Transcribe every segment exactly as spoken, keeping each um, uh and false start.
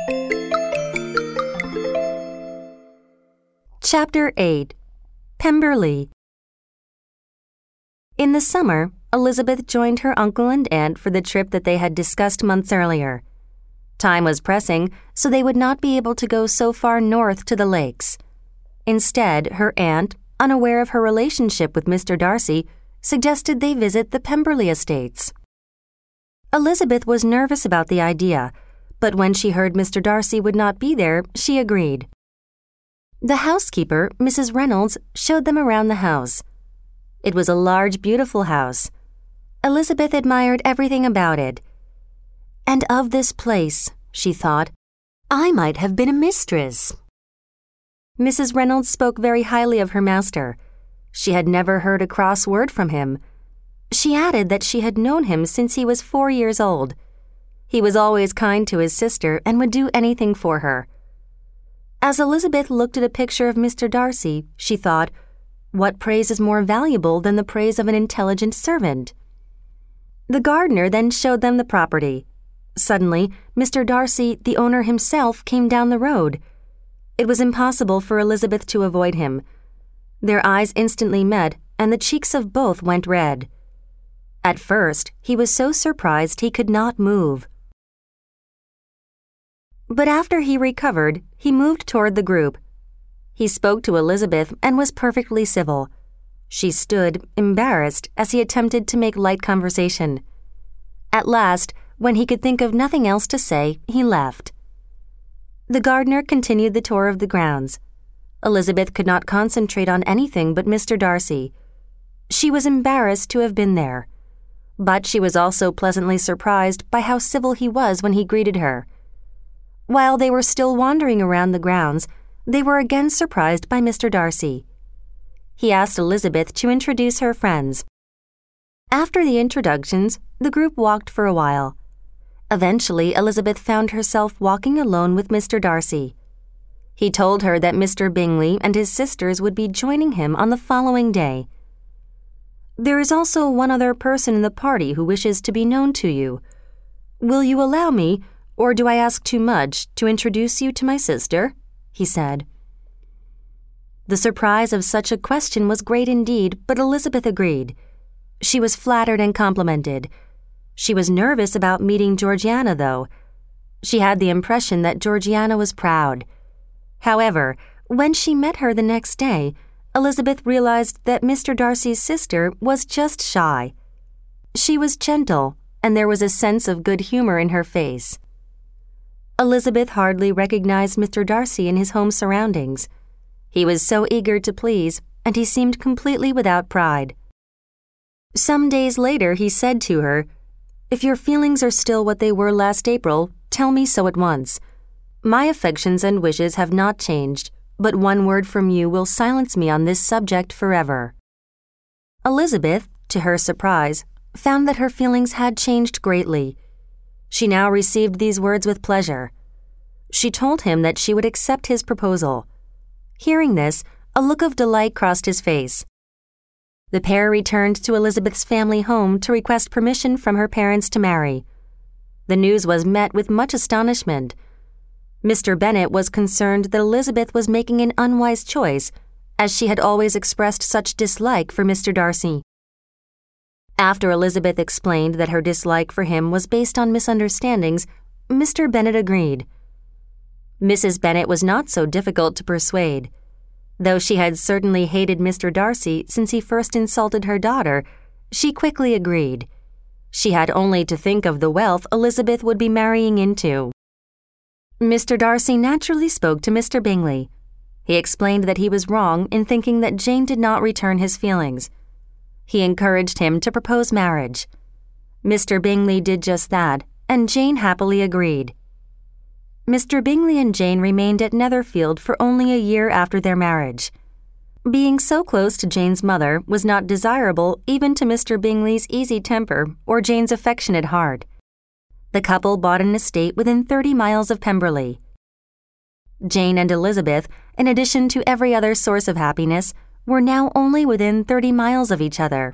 Chapter eight. Pemberley. In the summer, Elizabeth joined her uncle and aunt for the trip that they had discussed months earlier. Time was pressing, so they would not be able to go so far north to the lakes. Instead, her aunt, unaware of her relationship with Mister Darcy, suggested they visit the Pemberley estates. Elizabeth was nervous about the idea, but when she heard Mister Darcy would not be there, she agreed. The housekeeper, Missus Reynolds, showed them around the house. It was a large, beautiful house. Elizabeth admired everything about it. And of this place, she thought, I might have been a mistress. Missus Reynolds spoke very highly of her master. She had never heard a cross word from him. She added that she had known him since he was four years old. He was always kind to his sister and would do anything for her. As Elizabeth looked at a picture of Mister Darcy, she thought, what praise is more valuable than the praise of an intelligent servant? The gardener then showed them the property. Suddenly, Mister Darcy, the owner himself, came down the road. It was impossible for Elizabeth to avoid him. Their eyes instantly met, and the cheeks of both went red. At first, he was so surprised he could not move. But after he recovered, he moved toward the group. He spoke to Elizabeth and was perfectly civil. She stood, embarrassed, as he attempted to make light conversation. At last, when he could think of nothing else to say, he left. The gardener continued the tour of the grounds. Elizabeth could not concentrate on anything but Mister Darcy. She was embarrassed to have been there, but she was also pleasantly surprised by how civil he was when he greeted her. While they were still wandering around the grounds, they were again surprised by Mister Darcy. He asked Elizabeth to introduce her friends. After the introductions, the group walked for a while. Eventually, Elizabeth found herself walking alone with Mister Darcy. He told her that Mister Bingley and his sisters would be joining him on the following day. There is also one other person in the party who wishes to be known to you. Will you allow me, or do I ask too much, to introduce you to my sister? He said. The surprise of such a question was great indeed, but Elizabeth agreed. She was flattered and complimented. She was nervous about meeting Georgiana, though. She had the impression that Georgiana was proud. However, when she met her the next day, Elizabeth realized that Mister Darcy's sister was just shy. She was gentle, and there was a sense of good humor in her face. Elizabeth hardly recognized Mister Darcy in his home surroundings. He was so eager to please, and he seemed completely without pride. Some days later he said to her, "If your feelings are still what they were last April, tell me so at once. My affections and wishes have not changed, but one word from you will silence me on this subject forever." Elizabeth, to her surprise, found that her feelings had changed greatly. She now received these words with pleasure. She told him that she would accept his proposal. Hearing this, a look of delight crossed his face. The pair returned to Elizabeth's family home to request permission from her parents to marry. The news was met with much astonishment. Mister Bennet was concerned that Elizabeth was making an unwise choice, as she had always expressed such dislike for Mister Darcy. After Elizabeth explained that her dislike for him was based on misunderstandings, Mister Bennet agreed. Missus Bennet was not so difficult to persuade. Though she had certainly hated Mister Darcy since he first insulted her daughter, she quickly agreed. She had only to think of the wealth Elizabeth would be marrying into. Mister Darcy naturally spoke to Mister Bingley. He explained that he was wrong in thinking that Jane did not return his feelings. He encouraged him to propose marriage. Mister Bingley did just that, and Jane happily agreed. Mister Bingley and Jane remained at Netherfield for only a year after their marriage. Being so close to Jane's mother was not desirable even to Mister Bingley's easy temper or Jane's affectionate heart. The couple bought an estate within thirty miles of Pemberley. Jane and Elizabeth, in addition to every other source of happiness, were now only within thirty miles of each other.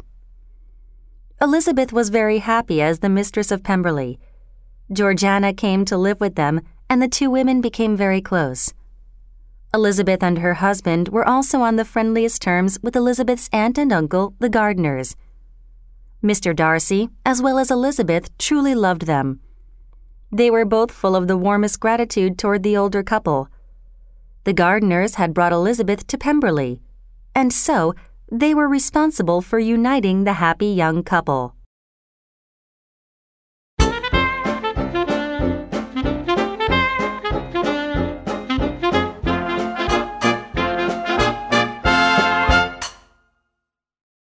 Elizabeth was very happy as the mistress of Pemberley. Georgiana came to live with them, and the two women became very close. Elizabeth and her husband were also on the friendliest terms with Elizabeth's aunt and uncle, the Gardiners. Mister Darcy, as well as Elizabeth, truly loved them. They were both full of the warmest gratitude toward the older couple. The Gardiners had brought Elizabeth to Pemberley, and so they were responsible for uniting the happy young couple.